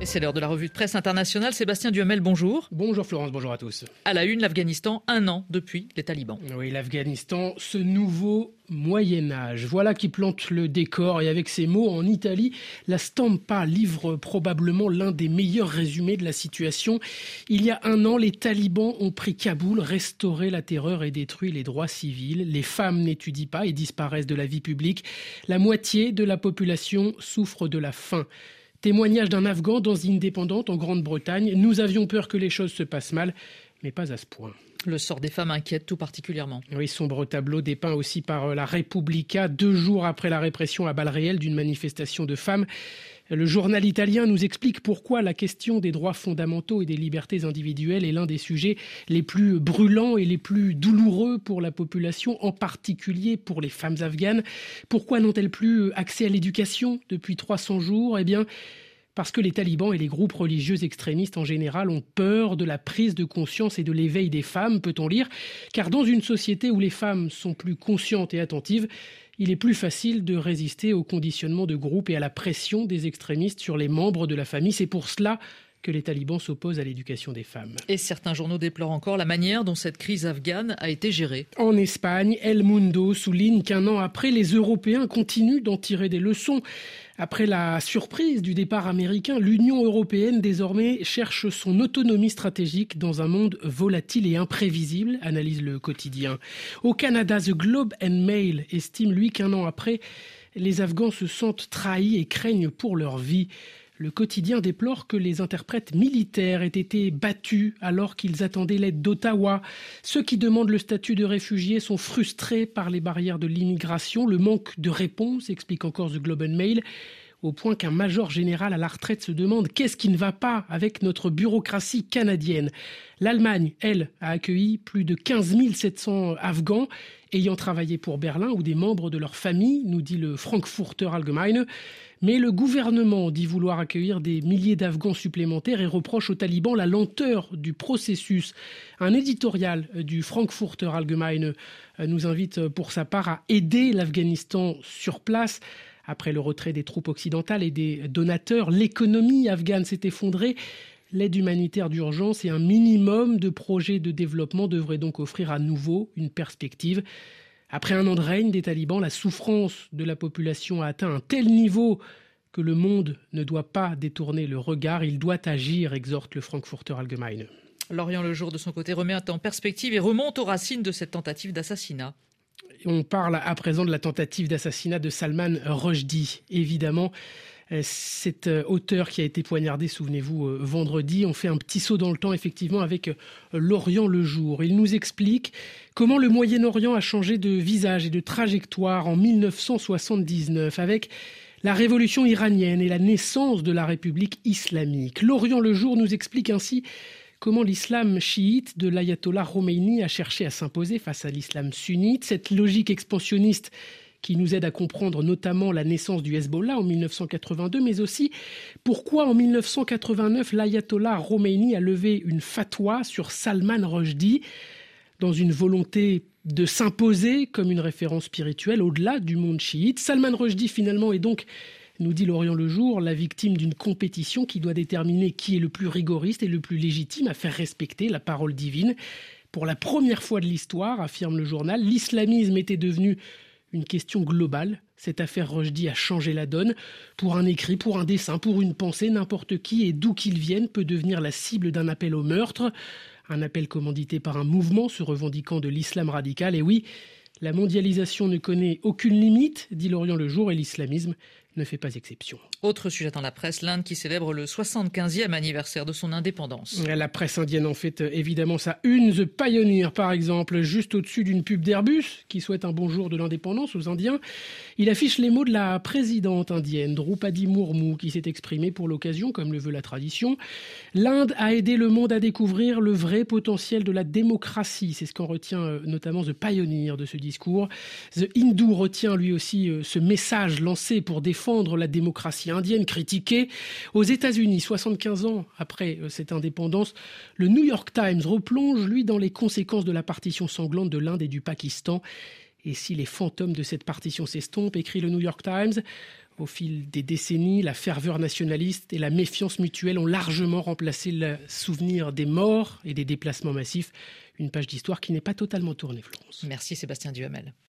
C'est l'heure de la revue de presse internationale. Sébastien Duhamel, bonjour. Bonjour Florence, bonjour à tous. À la une, l'Afghanistan, 1 an depuis les talibans. Oui, l'Afghanistan, ce nouveau Moyen-Âge. Voilà qui plante le décor. Et avec ces mots, en Italie, la Stampa livre probablement l'un des meilleurs résumés de la situation. Il y a 1 an, les talibans ont pris Kaboul, restauré la terreur et détruit les droits civils. Les femmes n'étudient pas et disparaissent de la vie publique. La moitié de la population souffre de la faim. Témoignage d'un Afghan dans Indépendante en Grande-Bretagne. Nous avions peur que les choses se passent mal, mais pas à ce point. Le sort des femmes inquiète tout particulièrement. Oui, sombre tableau dépeint aussi par la Repubblica, 2 jours après la répression à balles réelles d'une manifestation de femmes. Le journal italien nous explique pourquoi la question des droits fondamentaux et des libertés individuelles est l'un des sujets les plus brûlants et les plus douloureux pour la population, en particulier pour les femmes afghanes. Pourquoi n'ont-elles plus accès à l'éducation depuis 300 jours ? Eh bien, parce que les talibans et les groupes religieux extrémistes en général ont peur de la prise de conscience et de l'éveil des femmes, peut-on lire. Car dans une société où les femmes sont plus conscientes et attentives, il est plus facile de résister au conditionnement de groupe et à la pression des extrémistes sur les membres de la famille. C'est pour cela que les talibans s'opposent à l'éducation des femmes. Et certains journaux déplorent encore la manière dont cette crise afghane a été gérée. En Espagne, El Mundo souligne qu'1 an après, les Européens continuent d'en tirer des leçons. Après la surprise du départ américain, l'Union européenne désormais cherche son autonomie stratégique dans un monde volatile et imprévisible, analyse le quotidien. Au Canada, The Globe and Mail estime lui qu'1 an après, les Afghans se sentent trahis et craignent pour leur vie. Le quotidien déplore que les interprètes militaires aient été battus alors qu'ils attendaient l'aide d'Ottawa. Ceux qui demandent le statut de réfugiés sont frustrés par les barrières de l'immigration. Le manque de réponse, explique encore The Globe and Mail, au point qu'un major général à la retraite se demande qu'est-ce qui ne va pas avec notre bureaucratie canadienne. L'Allemagne, elle, a accueilli plus de 15 700 Afghans ayant travaillé pour Berlin ou des membres de leur famille, nous dit le Frankfurter Allgemeine. Mais le gouvernement dit vouloir accueillir des milliers d'Afghans supplémentaires et reproche aux talibans la lenteur du processus. Un éditorial du Frankfurter Allgemeine nous invite pour sa part à aider l'Afghanistan sur place. Après le retrait des troupes occidentales et des donateurs, l'économie afghane s'est effondrée. L'aide humanitaire d'urgence et un minimum de projets de développement devraient donc offrir à nouveau une perspective. Après 1 an de règne des talibans, la souffrance de la population a atteint un tel niveau que le monde ne doit pas détourner le regard. Il doit agir, exhorte le Frankfurter Allgemeine. L'Orient le Jour, de son côté, remet en perspective et remonte aux racines de cette tentative d'assassinat. On parle à présent de la tentative d'assassinat de Salman Rushdie. Évidemment, cet auteur qui a été poignardé, souvenez-vous, vendredi, on fait un petit saut dans le temps effectivement avec l'Orient le Jour. Il nous explique comment le Moyen-Orient a changé de visage et de trajectoire en 1979 avec la révolution iranienne et la naissance de la République islamique. L'Orient le Jour nous explique ainsi comment l'islam chiite de l'ayatollah Khomeini a cherché à s'imposer face à l'islam sunnite. Cette logique expansionniste qui nous aide à comprendre notamment la naissance du Hezbollah en 1982, mais aussi pourquoi en 1989 l'ayatollah Khomeini a levé une fatwa sur Salman Rushdie dans une volonté de s'imposer comme une référence spirituelle au-delà du monde chiite. Salman Rushdie finalement est donc, nous dit l'Orient le Jour, la victime d'une compétition qui doit déterminer qui est le plus rigoriste et le plus légitime à faire respecter la parole divine. Pour la première fois de l'histoire, affirme le journal, l'islamisme était devenu une question globale. Cette affaire Rushdie a changé la donne. Pour un écrit, pour un dessin, pour une pensée, n'importe qui et d'où qu'il vienne peut devenir la cible d'un appel au meurtre. Un appel commandité par un mouvement se revendiquant de l'islam radical. Et oui, la mondialisation ne connaît aucune limite, dit l'Orient le Jour, et l'islamisme ne fait pas exception. Autre sujet dans la presse, l'Inde qui célèbre le 75e anniversaire de son indépendance. La presse indienne en fait évidemment sa une. The Pioneer, par exemple, juste au-dessus d'une pub d'Airbus qui souhaite un bonjour de l'indépendance aux Indiens. Il affiche les mots de la présidente indienne, Draupadi Murmu, qui s'est exprimée pour l'occasion, comme le veut la tradition. L'Inde a aidé le monde à découvrir le vrai potentiel de la démocratie. C'est ce qu'en retient notamment The Pioneer de ce discours. The Hindu retient lui aussi ce message lancé pour défendre la démocratie indienne critiquée. Aux États-Unis, 75 ans après cette indépendance, le New York Times replonge, lui, dans les conséquences de la partition sanglante de l'Inde et du Pakistan. Et si les fantômes de cette partition s'estompent, écrit le New York Times, Au fil des décennies, la ferveur nationaliste et la méfiance mutuelle ont largement remplacé le souvenir des morts et des déplacements massifs. Une page d'histoire qui n'est pas totalement tournée, Florence. Merci Sébastien Duhamel.